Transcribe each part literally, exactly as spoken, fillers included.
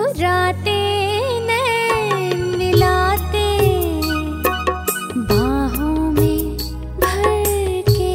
मुस्कुराते नैन मिलाते बाहों में भर के।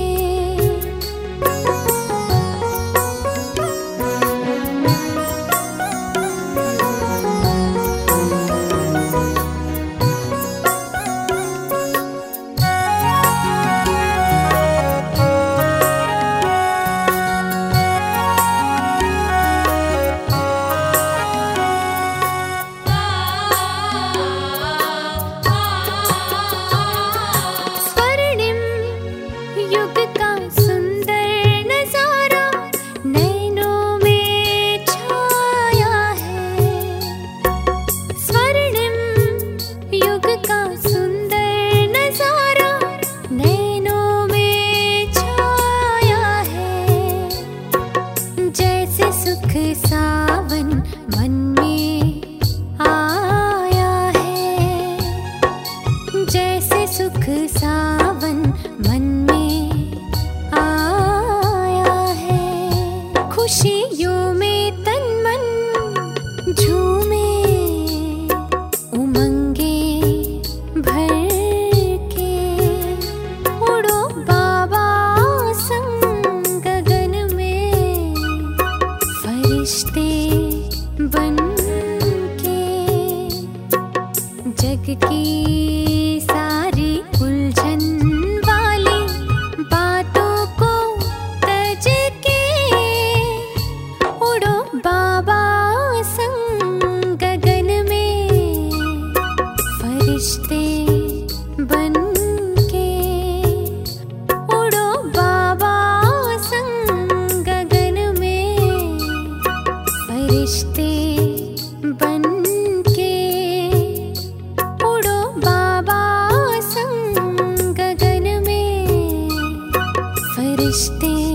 युग का सुंदर नजारा नैनों में छाया है। स्वर्णिम युग का सुंदर नजारा नैनों में छाया है। जैसे सुख सावन मन में आया है, जैसे सुख सावन मन में खुशियों में तन मन झूमे उमंगे भर के। उड़ो बाबा संग गगन में फरिश्ते बन के। जग की सारी उलझन वाली बातों को तज के उड़ो बाबा संग गगन में फरिश्ते बन के। उड़ो बाबा संग गगन में फरिश्ते बन के। उड़ो बाबा संग गगन में फरिश्ते